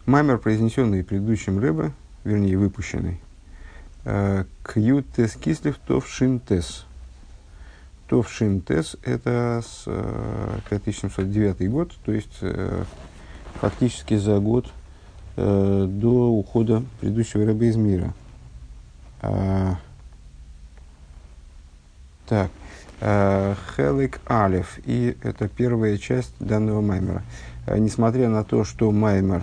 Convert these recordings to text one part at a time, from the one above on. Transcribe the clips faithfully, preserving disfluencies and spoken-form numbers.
Маймер, произнесенный предыдущим Ребе, вернее, выпущенный, Кьютес Кислев Тов Шинтес. Тов Шинтес – это с, пять тысяч семьсот девятый год, то есть фактически за год до ухода предыдущего Ребе из мира. Так, Хелик Алеф, и это первая часть данного маймера. Несмотря на то, что маймер,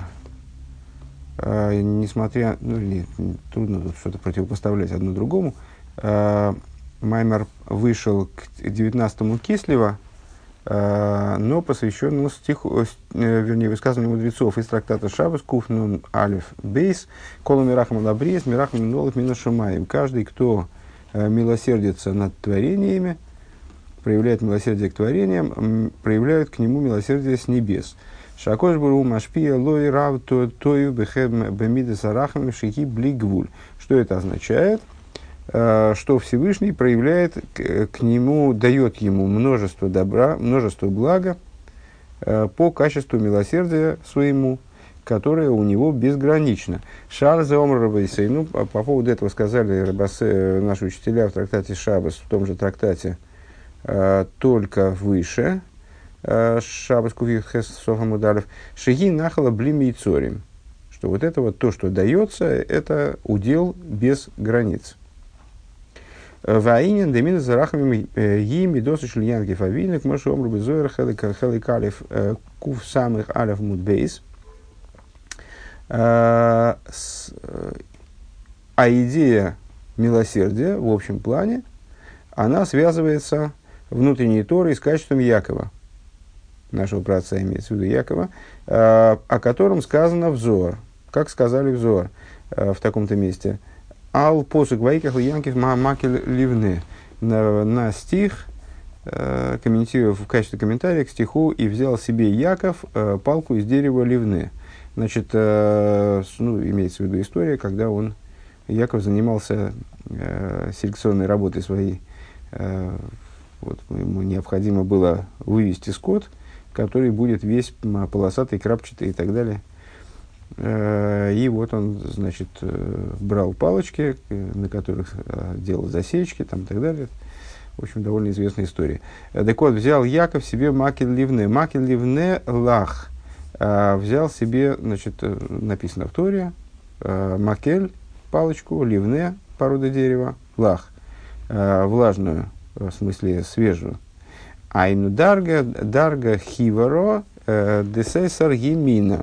несмотря, ну, нет, трудно тут что-то противопоставлять одно другому, маймер вышел к девятнадцатому Кислева, но посвященному стиху, вернее, высказыванию мудрецов из трактата Шаббос, Куф Нун Алеф Бейс, Колу Мирахам Лабриес, Мирахам Нолов Минашумаем. Каждый, кто милосердится над творениями, проявляет милосердие к творениям, проявляют к нему милосердие с небес. Шакош Буру Машпия Лой Рав Тою Бехем Бемидес Арахам Шихи Блигвуль. Что это означает? Что Всевышний проявляет к, к нему, дает ему множество добра, множество блага по качеству милосердия своему, которое у него безгранично. Шар за омрабайсей. Ну, по, по поводу этого сказали рабасе, наши учителя в трактате Шаббос, в том же трактате, э, только выше, э, Шаббос Кувих Хес Софамудалев, Шиги Нахала Блими и Цорим. Что вот это вот то, что дается, это удел без границ. Ваинин демин зарахами ими досыш льянки фавинок машу омрубы зоер хелик алиф кув самых алиф мудбейс. А идея милосердия в общем плане, она связывается внутренней Торой с качеством Якова, нашего праотца имеется в виду Якова, о котором сказано в Зоар, как сказали в Зоар в таком-то месте. Ал посук ваиках льянкив макель ливны. На стих, комментировав в качестве комментария к стиху, и взял себе Яков палку из дерева ливны. Значит, э, ну, имеется в виду история, когда он, Яков, занимался э, селекционной работой своей. Э, вот, ему необходимо было вывести скот, который будет весь полосатый, крапчатый и так далее. Э, и вот он, значит, э, брал палочки, э, на которых э, делал засечки там, и так далее. В общем, довольно известная история. Э, так вот, взял Яков себе макель ливне. Макель ливне лах. Uh, взял себе, значит, написано в Торе, uh, макель, палочку, ливне, порода дерева, лах, uh, влажную, в смысле свежую. Айну дарга, дарга хиваро, десейсар гимина.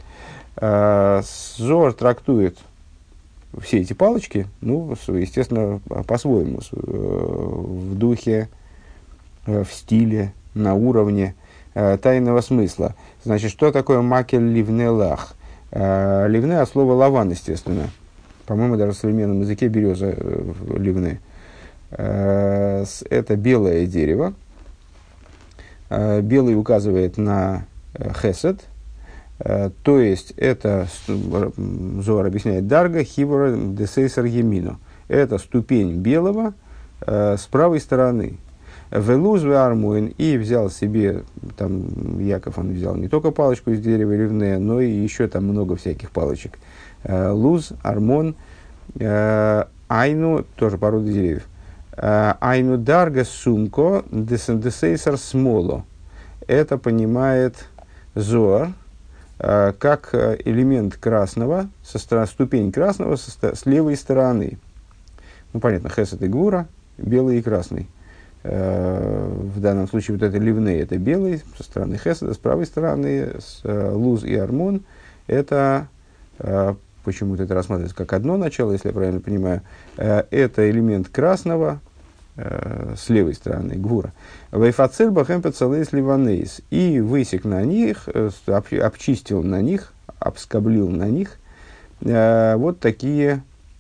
Зор трактует все эти палочки, ну, естественно, по-своему, в духе, в стиле, на уровне тайного смысла. Значит, что такое макель ливне лах? Э, ливне от слова лаван, естественно. По-моему, даже в современном языке береза э, ливне. Э, это белое дерево. Э, белый указывает на э, хесед. Э, то есть, это, Зоар объясняет, дарга хибора десейсар емину. Это ступень белого э, с правой стороны. Велуз в армуин, и взял себе, там Яков он взял не только палочку из дерева ливне, но и еще там много всяких палочек. Э, луз, армон, э, айну, тоже порода деревьев. Э, айну дарга сумко десендесейсар смоло. Это понимает Зоар э, как элемент красного, со стороны, ступень красного со, с левой стороны. Ну, понятно, хесед и гвура, белый и красный. В данном случае вот это ливне, это белый, со стороны хеседа, с правой стороны с, uh, луз и армон, это, uh, почему-то это рассматривается как одно начало, если я правильно понимаю, uh, это элемент красного uh, с левой стороны, гвура. Вайфацель бахем пецалейс ливанейс, и высек на них, об, обчистил на них, обскоблил на них uh, вот такие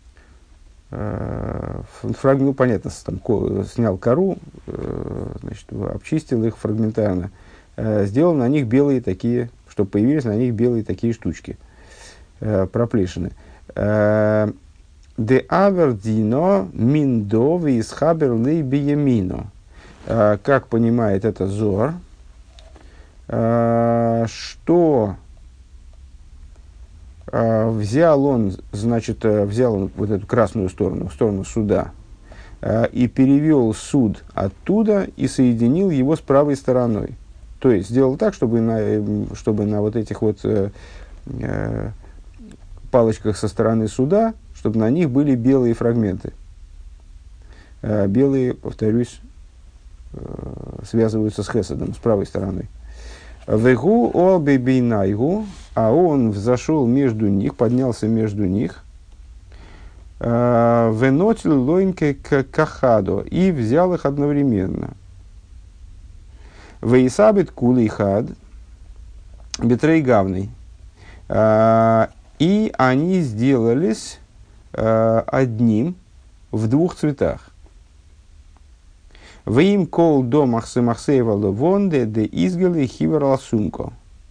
фрагмент, ну, понятно, там, ко, снял кору, э, значит, обчистил их фрагментарно, э, сделал на них белые такие, чтобы появились на них белые такие штучки, э, проплешины. Де авердино миндо висхабер лей биемино. Как понимает это Зор, э, что э, взял он, значит, э, взял он вот эту красную сторону, сторону суда, э, и перевел суд оттуда и соединил его с правой стороной. То есть сделал так, чтобы на, чтобы на вот этих вот э, э, палочках со стороны суда, чтобы на них были белые фрагменты. Э, белые, повторюсь, э, связываются с хеседом, с правой стороной. Вегу обебейнайгу, а он взошел между них, поднялся между них. Венотил лойнке кахадо, и взял их одновременно. Вейсабит кулейхад, бетрей гавный. И они сделались одним в двух цветах. В им кол до махсе махсеева левонде де изгали хиверал сумко.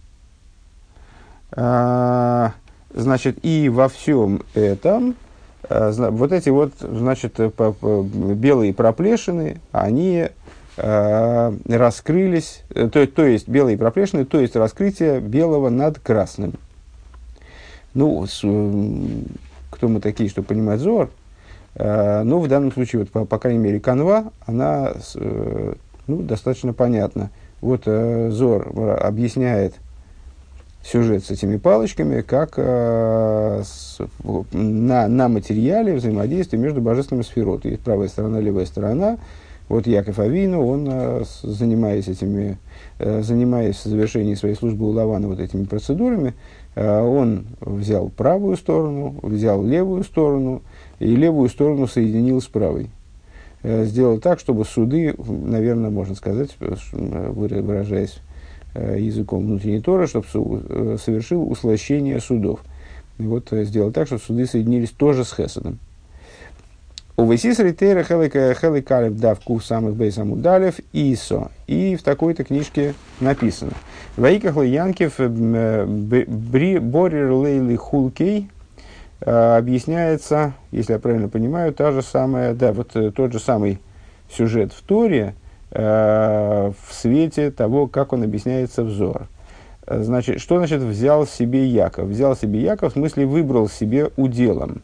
Значит, и во всем этом, вот эти вот, значит, белые проплешины, они раскрылись, то, то есть белые проплешины, то есть раскрытие белого над красным. Ну, с, кто мы такие, чтобы понимать зор? Но в данном случае, вот, по, по крайней мере, канва, она ну, достаточно понятна. Вот Зор объясняет сюжет с этими палочками, как с, на, на материале взаимодействия между божественными сферот. Есть правая сторона, левая сторона. Вот Яков Авину, он, занимаясь этими, занимаясь в завершении своей службы у Лавана вот этими процедурами, он взял правую сторону, взял левую сторону, и левую сторону соединил с правой. Сделал так, чтобы суды, наверное, можно сказать, выражаясь языком внутренней Торы, чтобы совершил услощение судов. И вот сделал так, чтобы суды соединились тоже с Хеседом. У Весисри Тейра Хеликалев давку самых бейсам удалев ИСО. И в такой-то книжке написано. Ваикахла Янкев Борер Лейли Хулкей объясняется, если я правильно понимаю, та же самая, да, вот тот же самый сюжет в Торе в свете того, как он объясняется в Зоар. Значит, что значит взял себе Яков? Взял себе Яков, в смысле выбрал себе уделом.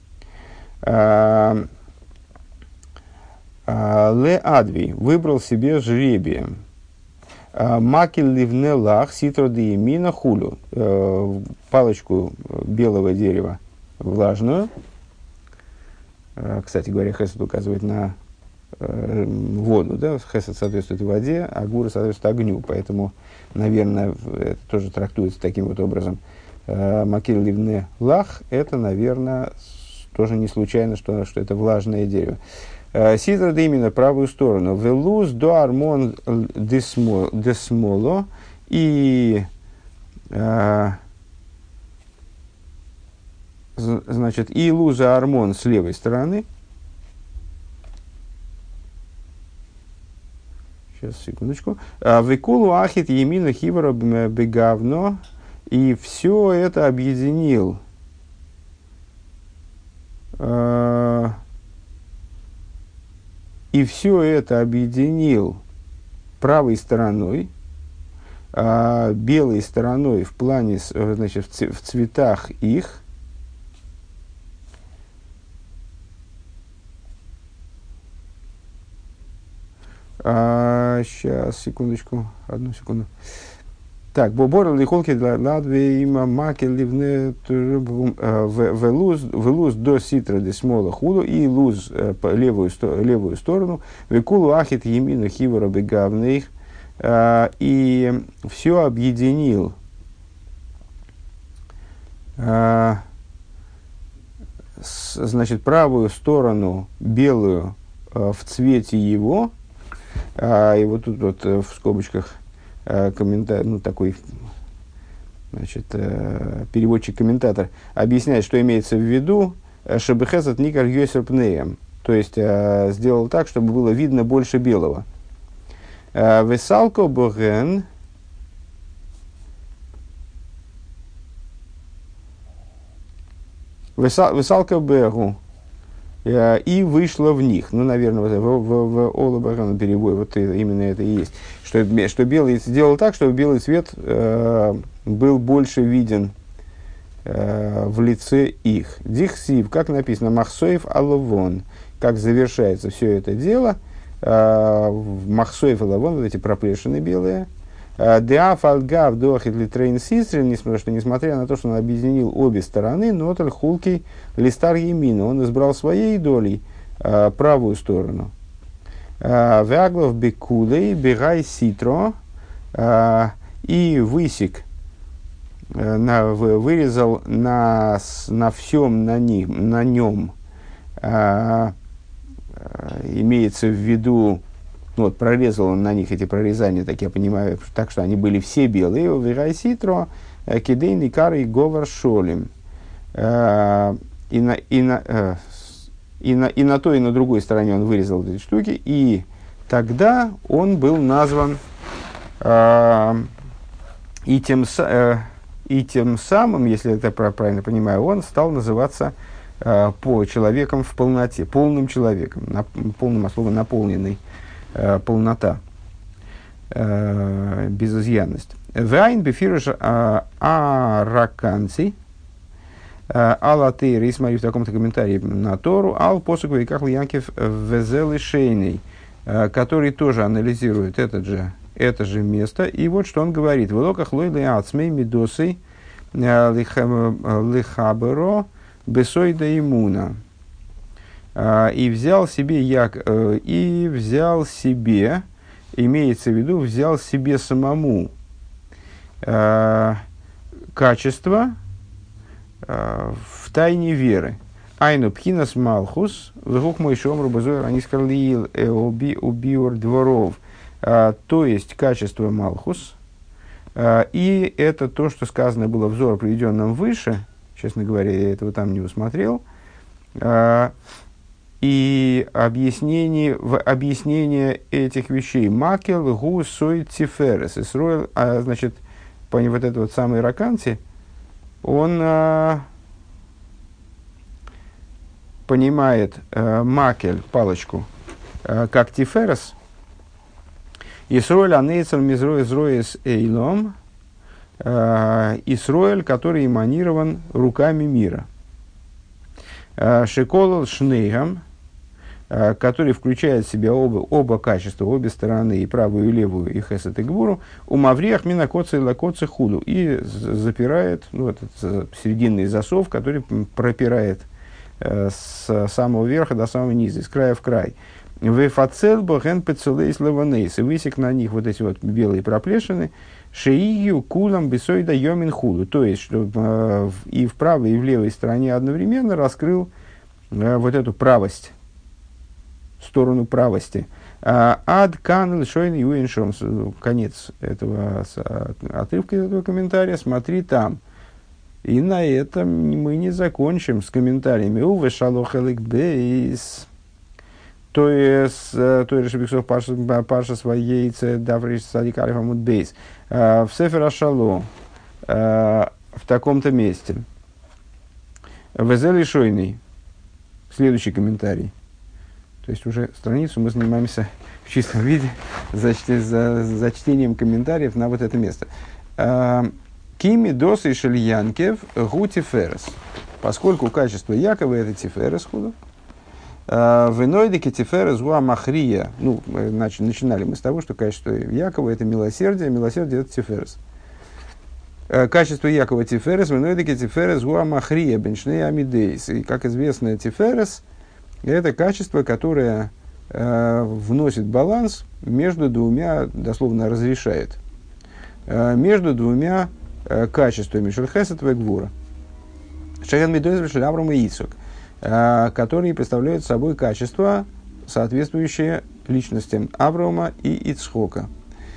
Ле Адви выбрал себе жребием. Макель ливне лах ситро де емина хулю. Палочку белого дерева влажную. Кстати говоря, хесед указывает на воду. Да? Хесед соответствует воде, а гура соответствует огню. Поэтому, наверное, это тоже трактуется таким вот образом. Макель ливне лах — это, наверное, тоже не случайно, что, что это влажное дерево. Сидра да именно правую сторону. Велуз до армон десмоло. И а, значит, и луза армон с левой стороны. Сейчас, секундочку. Векулу ахит емина хивара бегавно. И все это объединил. А, И все это объединил правой стороной, а белой стороной в плане, значит, в цветах их. А, сейчас, секундочку, одну секунду. Так, бобор лихолки для ладве има маки ливне велуз до ситра де смола худу и луз по левую, левую сторону векулу ахит емину хивора бегавных, и все объединил значит правую сторону белую в цвете его, и вот тут вот в скобочках комментарий, ну, такой, значит, переводчик-комментатор объясняет, что имеется в виду «шебехесет никар йосер пнеем», то есть сделал так, чтобы было видно больше белого. «Весалко боген» «Весалко бегу» и вышло в них. Ну, наверное, в, в, в Олабагану переводе вот именно это и есть. Что, что белый сделал так, чтобы белый цвет э, был больше виден э, в лице их. Дихсив, как написано, махсоев алавон, как завершается все это дело, э, махсоев алавон, вот эти проплешины белые, Деаф алгав дохит литрейн сисрин, несмотря на то, что он объединил обе стороны, но толь хулкий листар емина, он избрал своей долей э, правую сторону. Вяглов бекулей бегай ситро, и высек, на, вырезал на, на всем на, них, на нем, имеется в виду, ну, вот, прорезал он на них эти прорезания, так я понимаю, так что они были все белые. Вегай ситро, кидейный карый говор шолем. И на, и, на, и, на, и на той, и на другой стороне он вырезал эти штуки, и тогда он был назван, э, и, тем, э, и тем самым, если это правильно понимаю, он стал называться э, по человеком в полноте, полным человеком, на, полным от слова наполненный. Полнота, э, безызъянность. Вайн бефирыш араканци алатейр, и смотри в таком-то комментарии на Тору, ал посук вейках Янкев везелы шейный, который тоже анализирует этот же, это же место. И вот что он говорит. В локах лойлы ацмей мидосой лихаберо бесойда имуна. И взял себе, як, и взял себе, имеется в виду, взял себе самому э, качество э, в тайне веры. Айну пхинас малхус, вгух мой шомру базуэр анискарлиил эоби убиор дворов. То есть качество малхус. Э, и это то, что сказано было в Зоар, приведенном выше. Честно говоря, я этого там не усмотрел. Э, И объяснение, в объяснение этих вещей макел гу сой тиферес Исроэл, а, значит, по вот этот вот самый Раканти, он а, понимает а, макель, палочку, а, как тиферес. Исроэль анейцел мизро изроес эйлом, Исроэль, который эманирован руками мира. Шеколол шнейгам, который включает в себя оба, оба качества, обе стороны, и правую, и левую, и хесед, и гвуру, у мавриях минакоца и лакоца худу, и запирает, ну, вот этот серединный засов, который пропирает э, с самого верха до самого низа, из края в край. Вефацел боген пецелейс леванейс, и высек на них вот эти вот белые проплешины, шеигью кулам бесойда йомин худу, то есть, что э, и в правой, и в левой стороне одновременно раскрыл э, вот эту правость, сторону правости. Ад кан лишойн юиншом, конец этого отрывка из этого комментария, смотри там. И на этом мы не закончим с комментариями. Уве шалохелик бейс. То есть, то есть, Шебексов Паша своей Давриш Садик Алифамут бейс. В Сефер Шало в таком-то месте. Везели шойный. Следующий комментарий. То есть уже страницу мы занимаемся в чистом виде за, за, за чтением комментариев на вот это место. Кими досы шельянкев гути ферес. Поскольку качество Якова это тиферес худу. Венойдики тиферес гуа махрия. Ну, начали, начинали мы с того, что качество Якова это милосердие, милосердие это тиферес. Качество Якова тиферес, венойдики тиферес гуа махрия, беншней амидейс. И как известно, тиферес это качество, которое э, вносит баланс между двумя, дословно разрешает, э, между двумя э, качествами Шельхесет и Гвура. Шеген Медойз Шель Авраам и Ицхак, э, которые представляют собой качества, соответствующие личностям Авраама и Ицхока.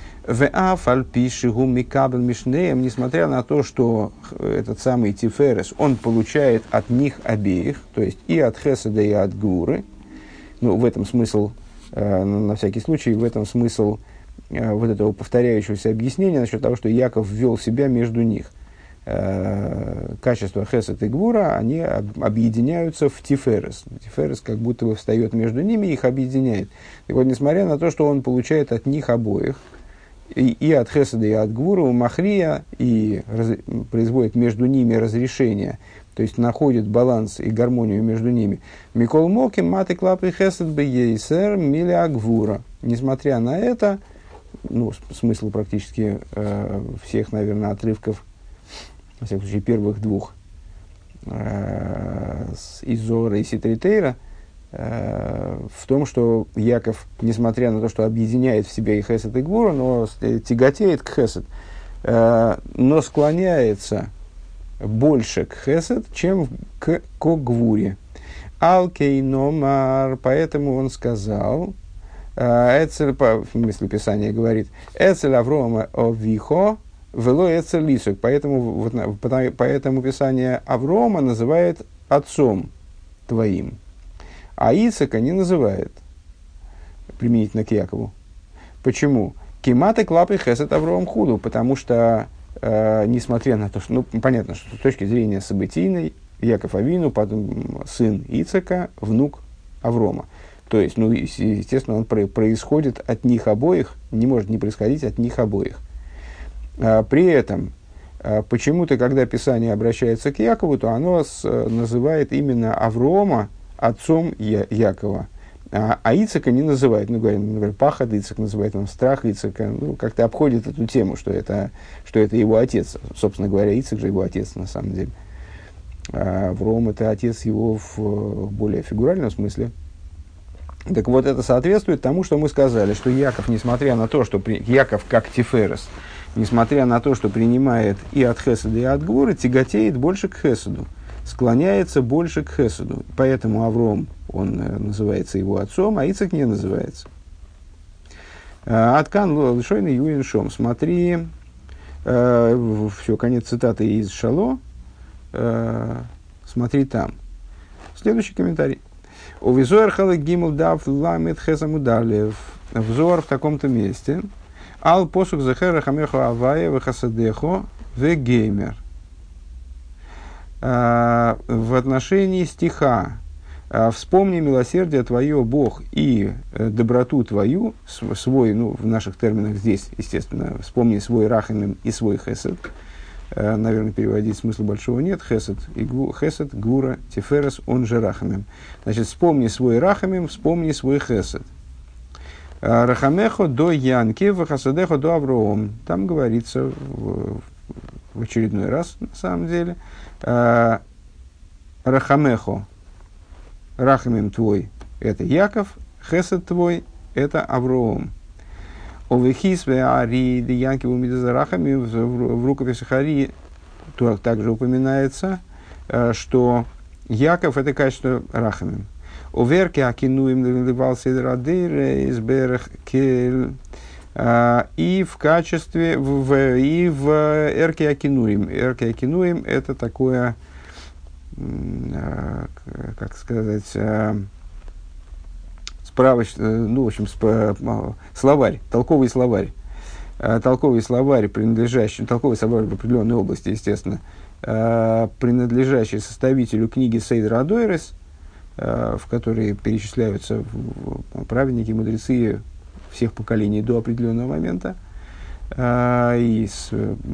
Несмотря на то, что этот самый Тиферес, он получает от них обеих, то есть и от Хеседа, и от Гвуры, ну, в этом смысл, э, на всякий случай, в этом смысл э, вот этого повторяющегося объяснения насчет того, что Яков ввел себя между них. Э, качества Хесед и Гвура, они об, объединяются в Тиферес. Тиферес как будто бы встает между ними и их объединяет. И вот, несмотря на то, что он получает от них обоих, и, и от хеседа, и от гвура, у махрия, и раз, производит между ними разрешение, то есть находит баланс и гармонию между ними. Микол моки маты клапы хесед бейсер миля гвура. Несмотря на это, ну, смысл практически э, всех, наверное, отрывков, во всяком случае, первых двух, э, из Зоара и Ситритейра, э, в том, что Яков, несмотря на то, что объединяет в себе и хесед, и гвура, но тяготеет к хесед, э, но склоняется больше к хесед, чем к, к гвуре. Алкей номар, поэтому он сказал, Эцель, в смысле Писания говорит, Эцель Аврома овихо, вело Эцель Лисук. Поэтому, вот, поэтому Писание Аврома называет отцом твоим, а Ицака не называет, применительно к Якову. Почему? Киматы клапы хесед Авром худу, потому что, э, несмотря на то, что, ну, понятно, что с точки зрения событийной, Яков Авину, потом сын Ицака, внук Аврома. То есть, ну, естественно, он про- происходит от них обоих, не может не происходить от них обоих. А, при этом, а, почему-то, когда Писание обращается к Якову, то оно с, называет именно Аврома отцом Я- Якова, а, а Ицака не называет. Ну, говорим, например, пахот Ицак называет, он страх Ицака, ну, как-то обходит эту тему, что это, что это его отец. Собственно говоря, Ицак же его отец на самом деле. А Авром – это отец его в более фигуральном смысле. Так вот, это соответствует тому, что мы сказали, что Яков, несмотря на то, что при... Яков как Тиферес, несмотря на то, что принимает и от Хеседа, и от Гвуры, тяготеет больше к Хеседу, склоняется больше к Хеседу. Поэтому Авром, он э, называется его отцом, а Ицак не называется. Аткан лишойна юин шом. Смотри, э, все, конец цитаты из Шало. Э, смотри там. Следующий комментарий. У визуэр хала гимл дав ламет хесамудалев. Взор в таком-то месте. Ал посук захера хамехо авая вехасадехо вегеймер. В отношении стиха «Вспомни милосердие твое, Бог, и доброту твою», свой, ну, в наших терминах здесь, естественно, «вспомни свой рахамим и свой хесед». Наверное, переводить смысла большого нет. Хесед, и гву, хесед, гвура, тиферес, он же рахамим. Значит, вспомни свой рахамим, вспомни свой хесед. Рахамехо до Янки, вахасадехо до Авроом. Там говорится в, в очередной раз, на самом деле. Рахамехо, рахамим твой, это Яков, хесед твой, это Авроом. Овехисве ари Янки умидазарахами в рукописи Хари также упоминается, что Яков это качество рахамим. Оверки акинуим наливал седрадейр из берег кель. И в качестве, в, и в эрке акинуим. Эрке акинуим это такое, как сказать, справочный, ну, в общем, словарь, толковый словарь. Толковый словарь, принадлежащий, толковый словарь в определенной области, естественно, принадлежащий составителю книги Сейдер Адойрес, в которой перечисляются праведники, мудрецы всех поколений до определенного момента, и с,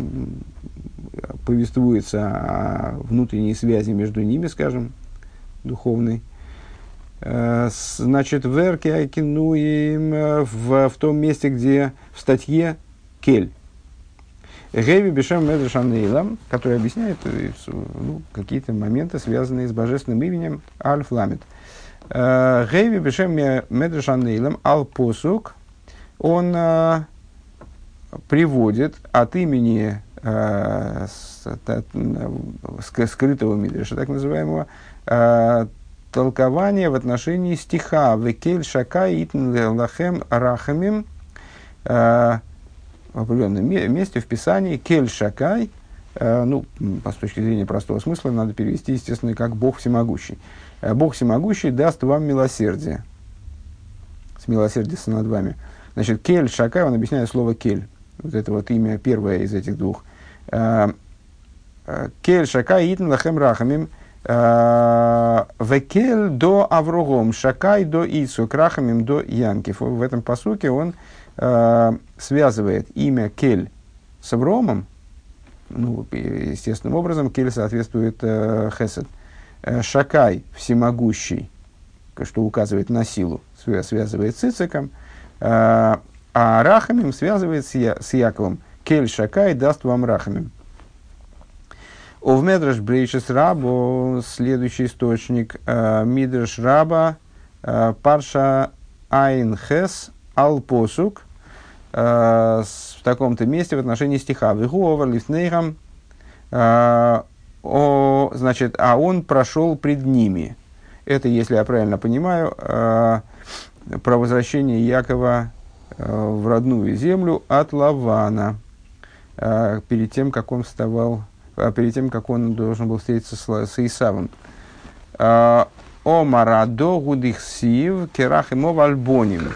повествуется о внутренней связи между ними, скажем, духовной. Значит, в эрке айкинуим, в, в том месте, где в статье Кель. Геви Бешем Медрашан Нейлам, который объясняет ну, какие-то моменты, связанные с божественным именем Альф Ламет. Геви Бешем Медрашан Нейлам Ал Посук, он а, приводит от имени а, с, от, скрытого Мидраша, так называемого, а, толкование в отношении стиха «Векель шакай итн лахем рахамим», в определенном месте в Писании «Кель шакай», ну, с точки зрения простого смысла, надо перевести, естественно, как «Бог всемогущий». «Бог всемогущий даст вам милосердие». С милосердием над вами. Значит, «Кель шакай», он объясняет слово «кель». Вот это вот имя первое из этих двух. «Кель шакай итн лахем рахамим». Векель до Аврогом, Шакай до Ицу, Крахамим до Янкив. В этом пасуке он э, связывает имя Кель с Авромом, ну, естественным образом, Кель соответствует э, Хесед. Э, Шакай, всемогущий, что указывает на силу, связывает с Ициком, э, а Рахамим связывает с, Я, с Яковом. Кель Шакай даст вам Рахамим. Ов Медраш Брейшес Рабо, следующий источник, э, Мидраш Раба, э, Парша Айн Хес Ал Посук, э, в таком-то месте в отношении стиха. Вихуовар лифнейхам, э, о, значит, а он прошел пред ними. Это, если я правильно понимаю, э, про возвращение Якова э, в родную землю от Лавана, э, перед тем, как он вставал, э, перед тем, как он должен был встретиться с, с Исавом. О Марадо Гудихсив Керахимов Альбоним.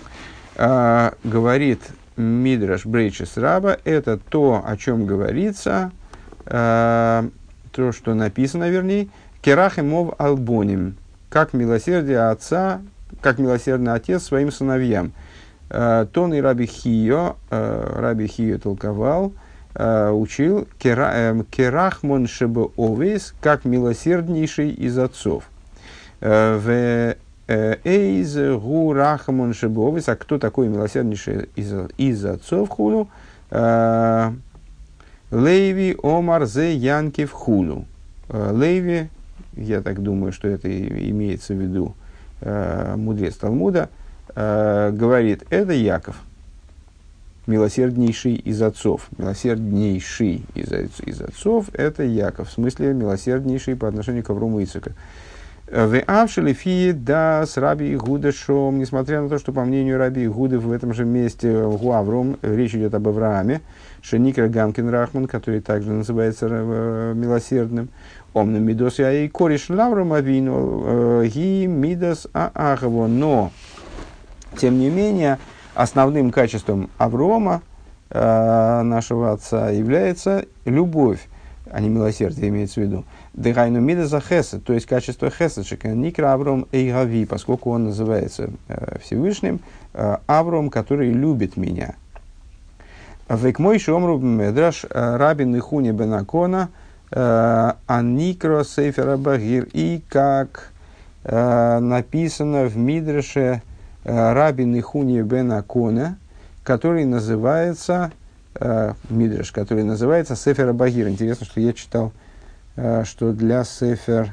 Говорит Мидраш Брейшес Раба, это то, о чем говорится, э, то, что написано, вернее, Керахимов Альбоним, как милосердие отца, как милосердный отец своим сыновьям. Э, Тон и Раби Хио, э, Раби Хио толковал, э, учил Керахмон Шебе Овес, как милосерднейший из отцов. В Эйз Гу Рахмон Шебе Овес, а кто такой милосерднейший из, из отцов хулу? Э, Лейви Омар Зе Янкив хулу. Э, Лейви, я так думаю, что это имеется в виду э, мудрец Талмуда, э, говорит, это Яков, милосерднейший из отцов. Милосерднейший из, из отцов – это Яков, в смысле милосерднейший по отношению к Аврому Ицхаку. В Авшелефи да с Раби Игуда Шом, несмотря на то, что по мнению Раби Игуды в этом же месте у Авром речь идет об Аврааме, Шеникер Гамкин Рахман, который также называется э, милосердным, Омна Мидос я и кореш Лавром Авину Ги Мидас Аагаво. Но, тем не менее, основным качеством Аврома, э, нашего отца, является любовь, а не милосердие, имеется в виду. Дегайну Мидаса Хесед, то есть качество Хесед, Никра Авром Эйгави, поскольку он называется э, Всевышним, э, Авром, который любит меня. Векмой Шомру Медраш Рабин Ихуни Бенакона Аникро Сейфера Багир. И как э, написано в Мидраше Рабин Ихуни Бенакона, который называется э, Мидраш, который называется Сефер Абагир. Интересно, что я читал, э, что для Сефер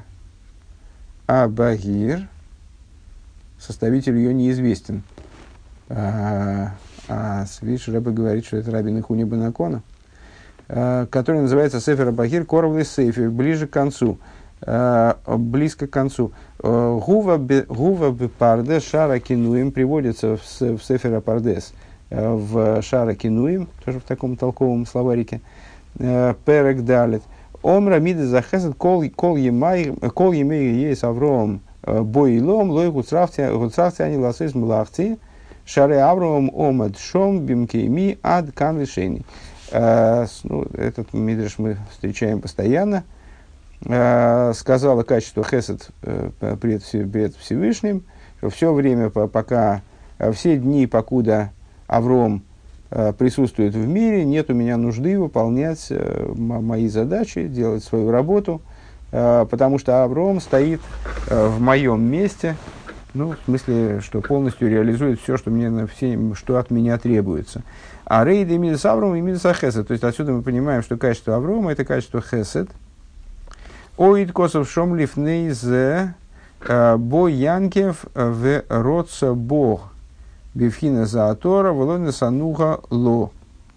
Абагир составитель ее неизвестен. А, а видишь, Рэбе говорит, что это Рабин Ихуни Бенакона, э, который называется Сефер Абагир Коровлый Сейфер, ближе к концу. Uh, близко к концу. Гува бепардес шара кинуим приводится в, в Сефер Пардес uh, в шара кинуим, тоже в таком толковом словарике. Uh, Перек далит. Омра миды захесет кол емей кол емей ейс Авром боилом лой гуцравти они ласыс млахти шаре Авром омад шом бимкейми ад кан лишени. Этот мидраш мы встречаем постоянно. Сказала качество Хесед пред Всевышним, что все время, пока, все дни, покуда Авром присутствует в мире, нет у меня нужды выполнять мои задачи, делать свою работу, потому что Авром стоит в моем месте, ну, в смысле, что полностью реализует все, что, мне, все, что от меня требуется. А рейд и мидас Авром и мидас Хесед, то есть отсюда мы понимаем, что качество Аврома – это качество Хесед. Оид косов шом лифней зе бо янкев в родца бог бифхина заатора волона сануха ло.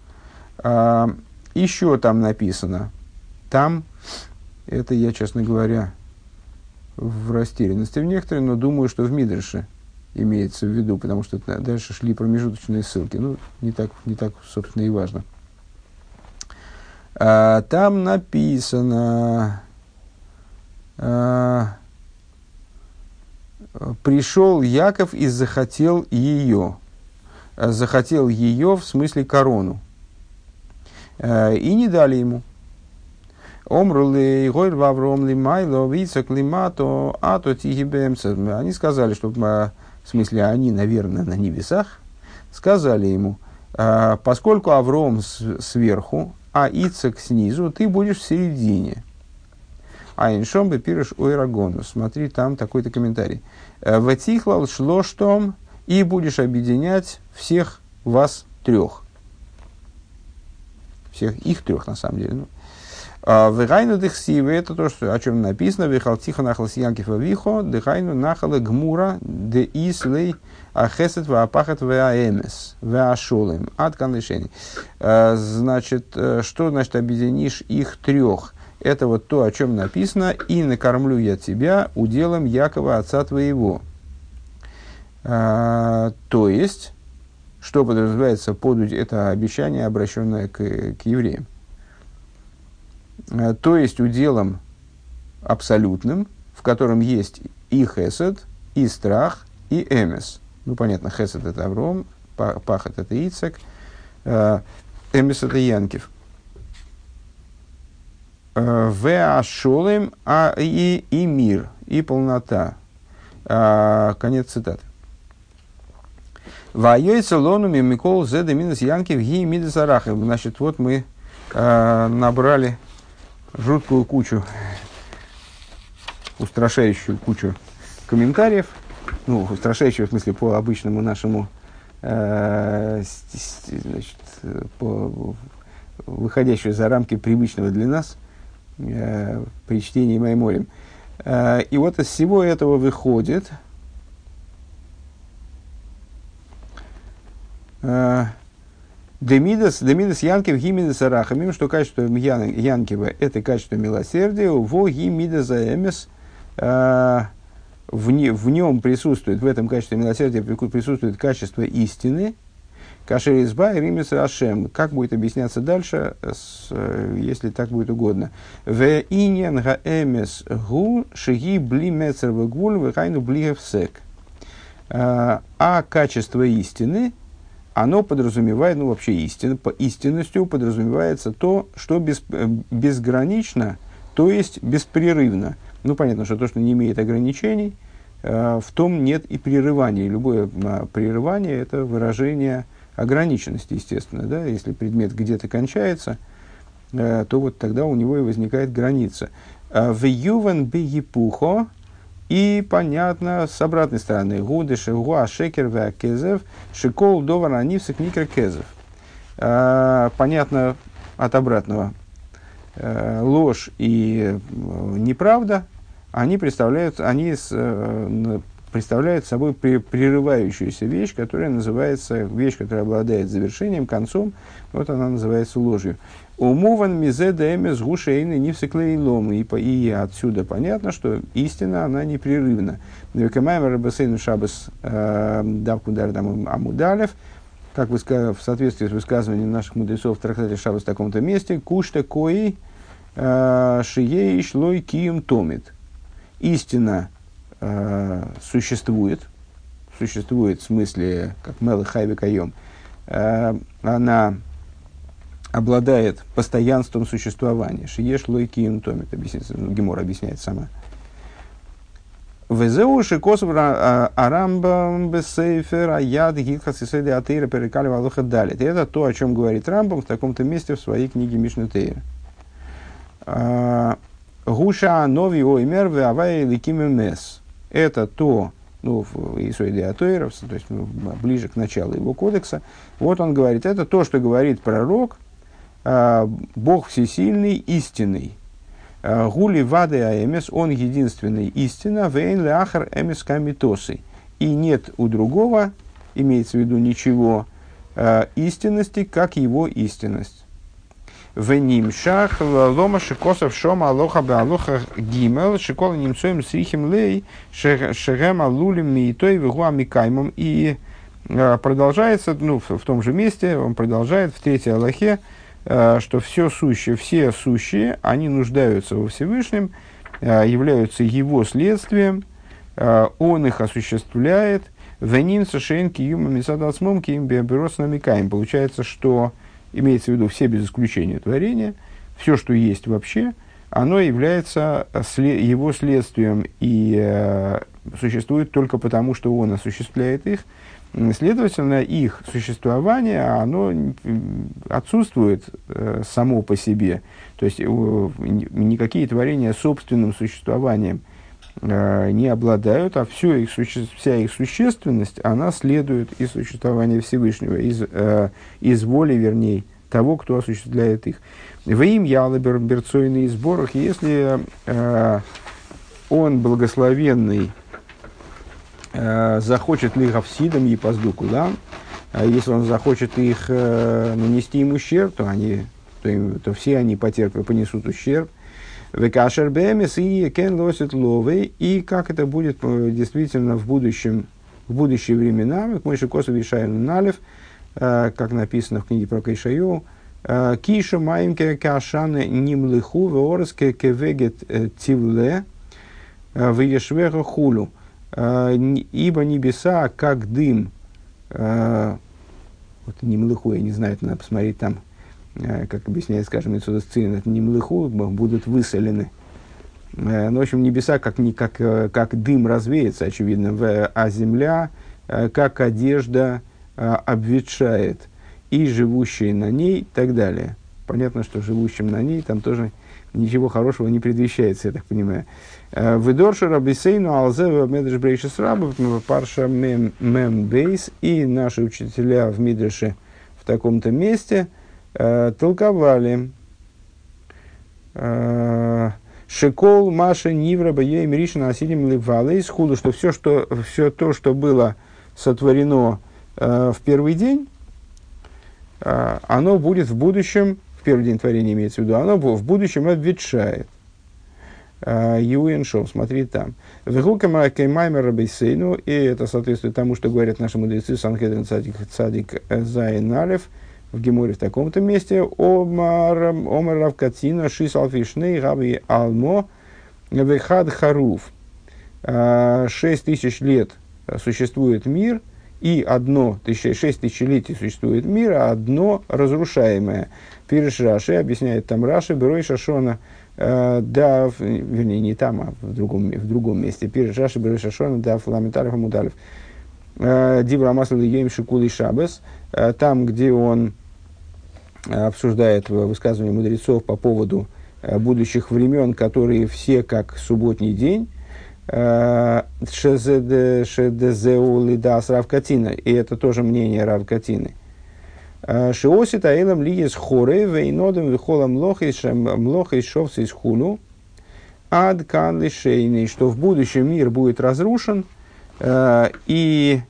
Еще там написано, там, это я, честно говоря, в растерянности в некоторые, но думаю, что в Мидраше имеется в виду, потому что дальше шли промежуточные ссылки. Ну, не так, не так собственно, и важно. Там написано... пришел Яков и захотел ее. Захотел ее в смысле корону. И не дали ему. Они сказали, что в смысле они, наверное, на небесах, сказали ему: э, поскольку Авром с, сверху, а Ицек снизу, ты будешь в середине. А иншом бы пирыш ойрагону. Смотри, там такой-то комментарий. Ватихлал шло штом, и будешь объединять всех вас трех. Всех их трех, на самом деле. Вегайну дехсивы, это то, что, о чем написано. Вехал тихо нахал сиянкив вихо, дехайну нахала гмура, де ислей ахесет ваапахат ваэмес, ваашолем. От канлишени. Значит, что значит объединишь их трех? Это вот то, о чем написано: «И накормлю я тебя уделом Якова, отца твоего». А, то есть, что подразумевается под это обещание, обращенное к, к евреям? А, то есть, уделом абсолютным, в котором есть и хесед, и страх, и эмес. Ну, понятно, хесед – это Авром, пахат – это Ицек, а, эмес – это Янкив. Веашолем, а и, и мир, и полнота. А, конец цитаты. Вайойца лонуми микол зеда минус янкив ги мидес арахев. Значит, вот мы а, набрали жуткую кучу, устрашающую кучу комментариев. Ну, устрашающую в смысле по обычному нашему, а, значит, по, выходящую за рамки привычного для нас при чтении Майморим. И вот из всего этого выходит Демидас, Демидас Янкев Гимидас Арахамим, что качество Янкева – это качество милосердия, во Гимидас Аэмес, в нем присутствует, в этом качестве милосердия присутствует качество истины, Кашер изба и римес рашем. Как будет объясняться дальше, с, если так будет угодно. В иньян гаэмес гу шиги бли мецер вегвуль вехайну бли гефсек. А качество истины, оно подразумевает, ну вообще истина, по истинностью подразумевается то, что без, безгранично, то есть беспрерывно. Ну понятно, что то, что не имеет ограничений, в том нет и прерывания. Любое прерывание – это выражение ограниченности, естественно, да, если предмет где-то кончается, э, то вот тогда у него и возникает граница. В ювен би епухо, и понятно с обратной стороны, гуды шегуа шекер ве кезев шикол довар анивсик микро кезев. Понятно от обратного. Э, ложь и э, неправда, они представляют, они с, э, представляет собой прерывающуюся вещь, которая называется, вещь, которая обладает завершением, концом, вот она называется ложью. Умуван мизе дэмес гушейны нивсеклейлом. И отсюда понятно, что истина, она непрерывна. Векамайм рабасейну шабас давкудар там амудалев, как в соответствии с высказыванием наших мудрецов в трактате Шабас в таком-то месте, кушта кои шией шлой кием томит. Истина Uh, существует, существует в смысле, как Мелах Хайве Кайом, uh, она обладает постоянством существования. Шиеш лойки им томит, Гемор объясняет сама. Везеу шикосов арамбам бесейфер аяд гитхас исэди атеира перекали валуха далит. Это то, о чем говорит Рамбам в таком-то месте в своей книге Мишна Тейра. Гуша нови оймер веавай ликим мес. Это то, ну, в Исоиде Атойров, то есть ну, ближе к началу его кодекса. Вот он говорит, это то, что говорит пророк, э, Бог всесильный, истинный. Гули вады аэмес, он единственный истина, вейн леахар эмес камитосы. И нет у другого, имеется в виду ничего, э, истинности, как его истинность. Веним шах лома шикосов шома алоха беалоха гимел шикола немцоем срихим лей шегем алулим миитой вегуа микаймом. И э, продолжается, ну, в, в том же месте, он продолжает в третьей алохе, э, что все сущее, все сущие, они нуждаются во Всевышнем, э, являются его следствием, э, он их осуществляет. Веним сашен киюма мисадасмом киим беаберос намикаем. Получается, что имеется в виду все без исключения творения, все, что есть вообще, оно является след, его следствием и э, существует только потому, что он осуществляет их. Следовательно, их существование, оно отсутствует э, само по себе. То есть, э, никакие творения собственным существованием э, не обладают, а все их суще... вся их существенность, она следует из существования Всевышнего, из, э, из воли, вернее, того, кто осуществляет их. В им ялабер берцойный сборах, если э, он благословенный, захочет ли гавсидам и пазду кулам, если он захочет их э, нанести им ущерб, то, они, то, им, то все они потерпят, понесут ущерб. Векашер бэмес и кен лосит ловы, и как это будет действительно в будущем, в будущие времена, как Мойше Косов Ишайну Налев, э, как написано в книге про Кайшаю, Киша маимке кашаны нимлыху веорске кевегет тивле веешвеха хулю. Ибо небеса, как дым, э, вот немлыху, я не знаю, это надо посмотреть там, э, как объясняет, скажем, Мецудас Цивин, это немлыху, будут высолены. Э, ну, в общем, небеса, как, не, как, как дым развеется, очевидно, в, а земля, э, как одежда, э, обветшает, и живущие на ней, и так далее. Понятно, что живущим на ней там тоже ничего хорошего не предвещается, я так понимаю. Выдорша рабисейну алзева медреш брейшис рабов парша мем мем бейс, и наши учителя в Мидреше в таком-то месте э, толковали э, шекол маша нивра бае миришна асилим ливалейс худу, что все, что все то, что было сотворено э, в первый день, э, оно будет в будущем, в первый день творения имеется в виду, оно в будущем обветшает. Юэншов, смотри там. И это соответствует тому, что говорят наши мудрецы Санхедрин Цадик, Цадик Зайн Алеф в Геморе в таком-то месте. Омар Равкатина Шисалфишней Габи Алмо Вехад Харуф. Шесть тысяч лет существует мир, и одно, шесть тысячелетий существует мир, а одно разрушаемое. Пириш Раши объясняет там Раши, Берой Шашона, Uh, да, в, вернее, не там, а в другом, в другом месте. Пириш Раши, Берой Шашона, да, Фламентарев, Амудалев. Дибра Масла Ейм Шикули Шабес, там, где он обсуждает высказывания мудрецов по поводу будущих времен, которые все как субботний день. Шедезеу Лидас Равкатина, и это тоже мнение Равкатины. Шиосит аэлам лиес хоры вейнодам вихолам млохой шовцы из хулу ад кан лишейный, что в будущем мир будет разрушен, э, и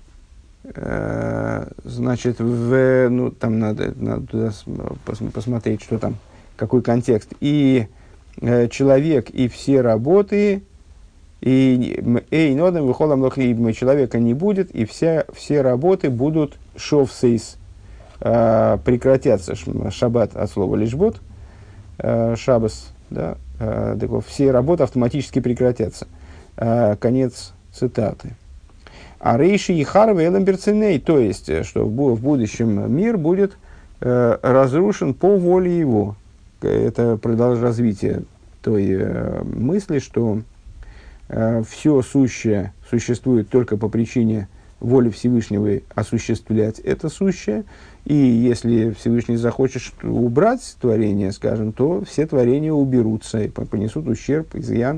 э, значит в, ну, там надо, надо туда посмотреть, что там, какой контекст, и э, человек и все работы, и эйнодам вихолам млохой человека не будет, и вся, все работы будут шовцейс, прекратятся. Шаббат от слова лишбот, шаббас, да, так вот, все работы автоматически прекратятся. Конец цитаты. А рейши и харвы элемберциней, то есть, что в будущем мир будет разрушен по воле его. Это продолжает развитие той мысли, что все сущее существует только по причине воли Всевышнего осуществлять это сущее, и если Всевышний захочет убрать творение, скажем, то все творения уберутся и понесут ущерб, изъян.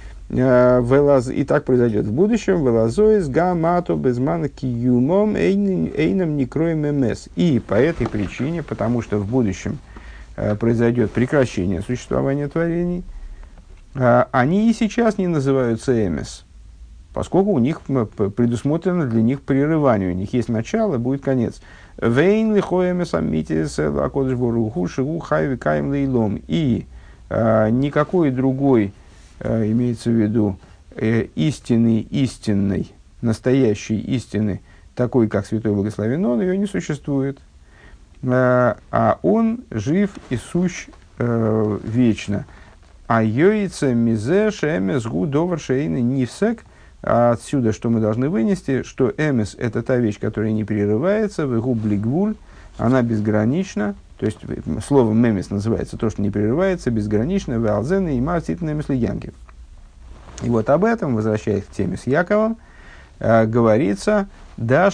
И так произойдет в будущем. Велазоис гамато безмана киюмом эйном некроем мс. И по этой причине, потому что в будущем произойдет прекращение существования творений, они и сейчас не называются эмес, поскольку у них предусмотрено для них прерывание, у них есть начало, будет конец. Вейн лихоэмес аммитис лакодыш боруху шигу хайви каем лейлом. И а, никакой другой, а, имеется в виду, э, истинный, истинной, настоящей истины, такой, как Святой Благословен Он, ее не существует. А, а Он жив и сущ э, вечно. А йоица мизе шемес гу довар шейны нифсек. А отсюда, что мы должны вынести, что эмес – это та вещь, которая не прерывается, вегу блигвуль, она безгранична, то есть словом эмес называется то, что не прерывается, безгранично, веалзены и мартит эмес лиянки. И вот об этом, возвращаясь к теме с Яковом, э, говорится «даш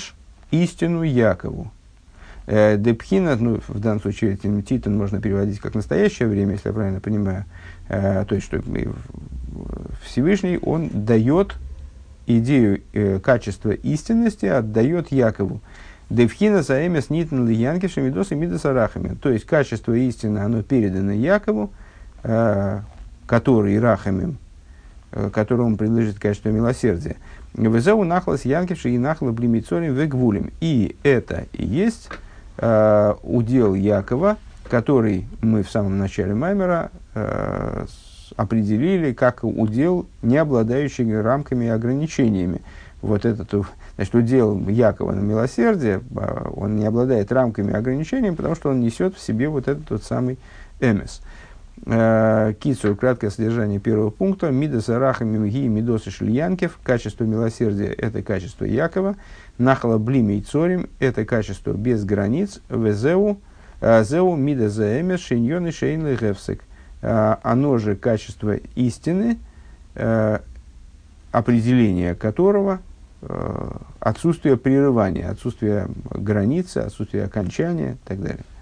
истину Якову. Депхина, ну, в данном случае этим титан можно переводить как настоящее время, если я правильно понимаю. То есть, что Всевышний, он дает идею э, качества истинности, отдает Якову. Девхина заэмес нитн лиянки шемидос и мидасарахами. То есть, качество истины, оно передано Якову, э, который рахамим, э, которому принадлежит качество милосердия. Везеу нахлас янкивши и нахла блимицорим вегвулем. И это и есть э, удел Якова, который мы в самом начале Маймера э, определили как удел, не обладающий рамками и ограничениями. Вот этот, значит, удел Якова на милосердие, он не обладает рамками и ограничениями, потому что он несет в себе вот этот тот самый эмес. Кицур, краткое содержание первого пункта. Мидас арахами мги мидосы шильянкев. Качество милосердия – это качество Якова. Нахала блими и цорим – это качество без границ. Везеу, зеу мида заэмес шиньон и шейн легевсек. Оно же качество истины, определение которого отсутствие прерывания, отсутствие границы, отсутствие окончания и так далее.